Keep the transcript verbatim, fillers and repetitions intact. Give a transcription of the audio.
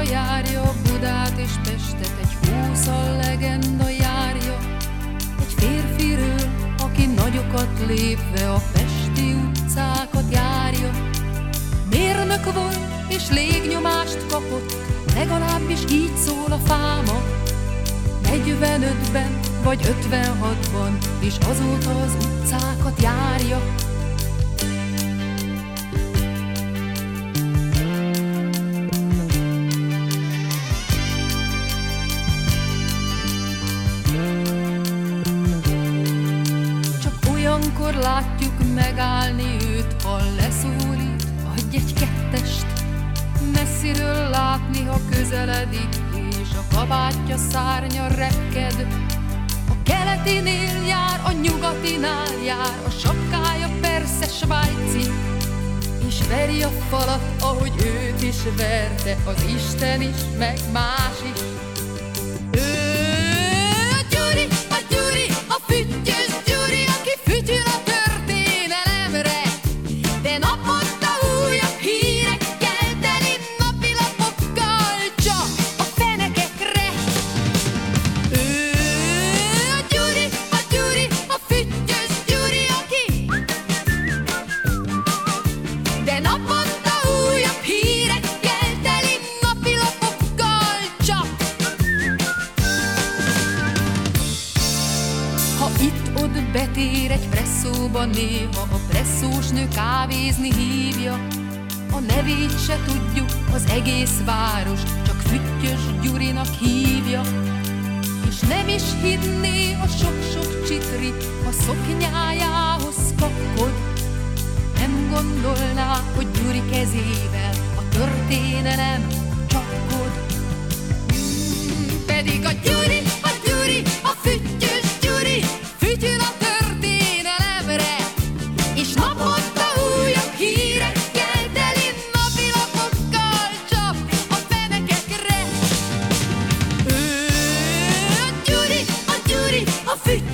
Budapestra járja, Budát és Pestet egy húszal legenda járja. Egy férfiről, aki nagyokat lépve a pesti utcákat járja. Mérnök volt és légnyomást kapott, legalábbis így szól a fáma. negyvenötben vagy ötvenhatban, és azóta az utcákat járja. Csak olyankor látjuk megállni őt, ha leszólít, adj egy kettest. Messziről látni, ha közeledik, és a kabátja szárnya repked. A keletinél jár, a nyugatinál jár, a sapkája persze svájci, és veri a falat, ahogy őt is verte az Isten is, meg más is. Ő a Gyuri, a Gyuri, a füttyös Gyuri, aki fütyül a történelemre, de naponta újabb hírekkel teli napilapokkal csak a fenekekre. Ő a Gyuri, a Gyuri, a füttyös Gyuri, aki de naponta újabb hírekkel teli napilapokkal csak. Ha itt-ott betér egy presszóba, néha a presszósnő kávézni hívja. A nevét se tudjuk, az egész város csak Füttyös Gyurinak hívja. És nem is hinné a sok-sok csitri, a szoknyájához kapkod. Nem gondolná, hogy Gyuri kezével a történelem csapkod. Hmm, pedig a Gyuri, a Gyuri, a füttyös Gyuri fütyül a történelemre, és naponta újabb hírekkel teli napilapokkal csap a fenekekre. Ő a Gyuri, a Gyuri, a füttyös